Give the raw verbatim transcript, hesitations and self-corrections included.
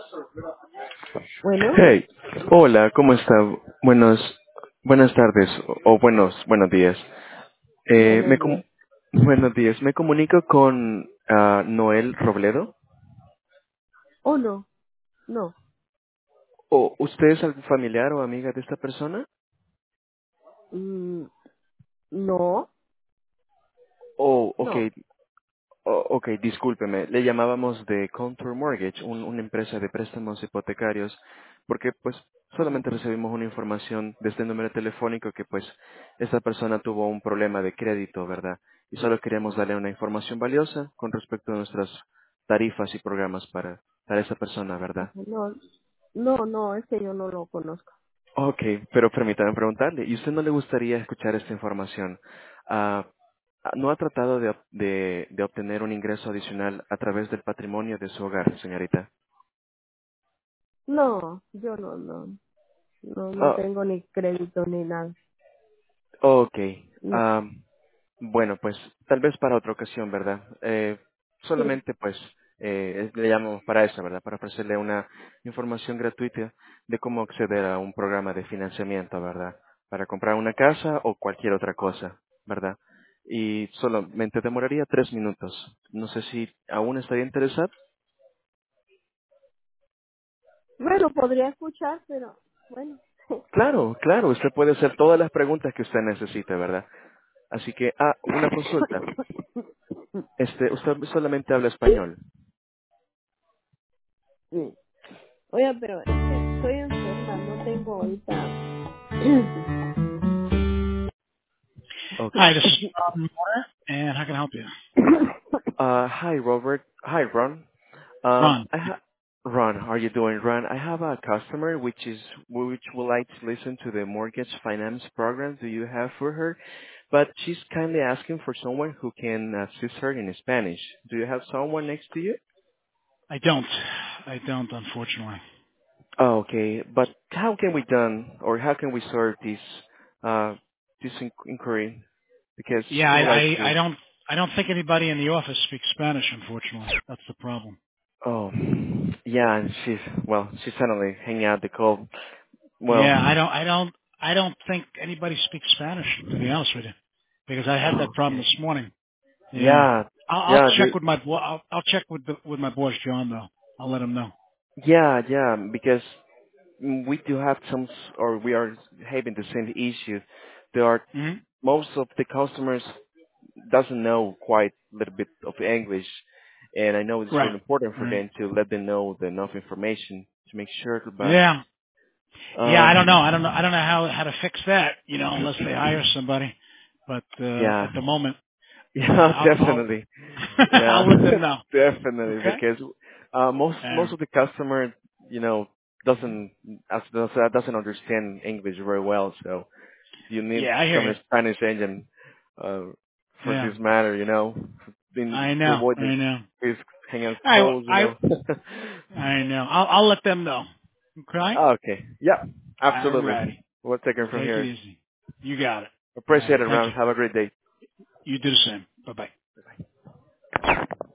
Bueno, Hey, hola, ¿cómo está? Buenos, buenas tardes o, o buenos, buenos días. Eh, me buenos com- días. buenos días. Me comunico con ah, Noel Robledo. Oh, no, no, ¿O usted es algún familiar o amiga de esta persona? mm, no, Oh, no. okay, oh, okay, discúlpeme. Le llamábamos de Contour Mortgage, un- una empresa de préstamos hipotecarios, porque pues solamente recibimos una información de este número telefónico que pues esta persona tuvo un problema de crédito, ¿verdad? Y solo queríamos darle una información valiosa con respecto a nuestras tarifas y programas para, para esa persona, ¿verdad? No, no, no, es que yo no lo conozco. Ok, pero permítame preguntarle, ¿y usted no le gustaría escuchar esta información? Ah, ah, ¿No ha tratado de, ob- de, de obtener un ingreso adicional a través del patrimonio de su hogar, señorita? No, yo no, no, no, no Oh, tengo ni crédito ni nada. ok. No, Am, bueno, pues tal vez para otra ocasión, ¿verdad? Eh, sí. solamente pues eh, le llamamos para eso, ¿verdad? Para ofrecerle una información gratuita de cómo acceder a un programa de financiamiento, ¿verdad? Para comprar una casa o cualquier otra cosa, ¿verdad? Y solamente demoraría tres minutos. No sé si aún estaría interesado. Bueno, podría escuchar, pero bueno. Claro, claro, usted puede hacer todas las preguntas que usted necesite, ¿verdad? Así que, ah, una consulta. Este, usted solamente habla español. Sí. Oye, pero es que estoy enferma, no tengo ahorita. Okay. Hi, this is Ron Moore, and how can I help you? Uh, hi, Robert. Hi, Ron. Um, Ron. I ha- Ron, how are you doing, Ron? I have a customer which is which would like to listen to the mortgage finance program do you have for her, but she's kindly asking for someone who can assist her in Spanish. Do you have someone next to you? I don't. I don't, unfortunately. Oh, okay, but how can we done or how can we sort this uh this in- inquiry? Because Yeah, she I, would like I, I to. don't. I don't think anybody in the office speaks Spanish. Unfortunately, that's the problem. Oh, yeah, and she's well, she's suddenly hanging out the call. Well, Yeah, I don't. I don't. I don't think anybody speaks Spanish. To be honest with you, because I had that problem okay. this morning. Yeah, Yeah, I'll, I'll yeah, check the, with my. bo- I'll, I'll check with the, with my boss John though. I'll let him know. yeah, yeah, because mm, we do have some, s- or we are having the same issue. There are hmm most of the customers doesn't know quite a little bit of English, and I know it's Right. really important for Right. them to let them know the enough information to make sure. But Yeah. Yeah, I don't know. I don't know. um, I don't know how how to fix that. You know, unless they hire somebody. But uh, yeah, at the moment, uh, yeah, I'll I'll definitely. Yeah, I'll let them know. definitely. Okay. Because uh, most Uh, most of the customer, you know, doesn't as- doesn't doesn't understand English very well. So you need yeah, I hear some you. Spanish engine uh, for Yeah, this matter. You know, in, I to know. avoid the I know. these hanging out I calls. You I know. I know. I'll I'll let them know. Okay. Oh, okay. Yeah. All Absolutely. righty. We'll take it from Take it here. easy. You got it. All Appreciate right. it, Thank Ron. you. Have a great day. You do the same. Bye bye.